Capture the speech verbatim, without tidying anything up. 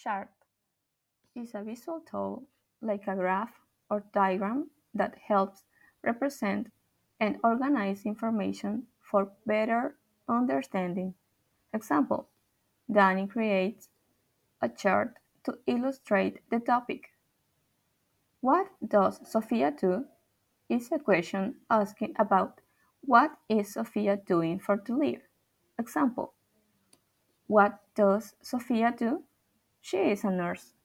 Chart is a visual tool like a graph or diagram that helps represent and organize information for better understanding. Example: Danny creates a chart to illustrate the topic. What does Sophia do? Is a question asking about what is Sophia doing for to live. Example: What does Sophia do? She is a nurse.